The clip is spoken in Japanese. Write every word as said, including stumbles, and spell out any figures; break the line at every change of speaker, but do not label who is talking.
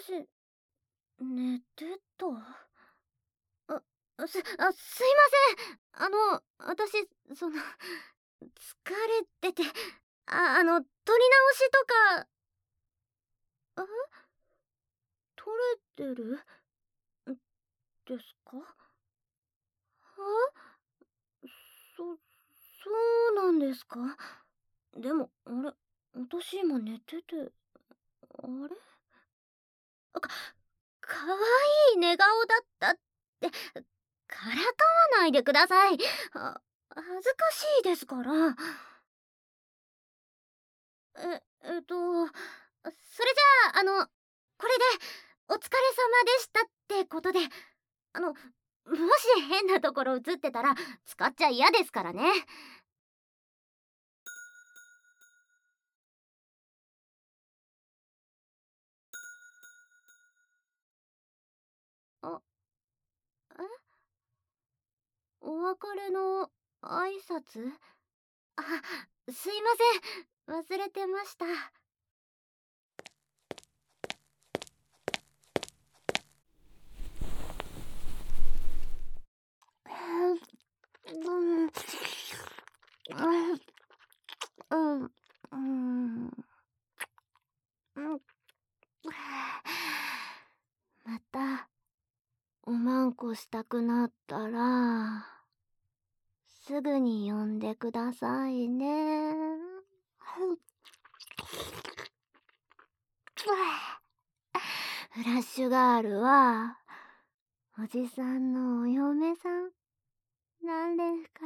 し、寝てた？あ、あす、あ、すいません。あの、私、その、疲れてて、あ、あの、撮り直しとか、あ、撮れてるですか？あ、そ、そうなんですか？でも、あれ、私今寝てて、あれあか、かわいい寝顔だったって、からかわないでください。あ、恥ずかしいですから。え、えっと、それじゃあ、あの、これで、お疲れ様でしたってことで、あの、もし変なところ映ってたら、使っちゃ嫌ですからね。あ、えお別れの挨拶？あ、すいません。忘れてました。うん、うん、うん、うん。また、おまんこしたくなったら、すぐに呼んでくださいね。フラッシュガールは、おじさんのお嫁さんなんですから。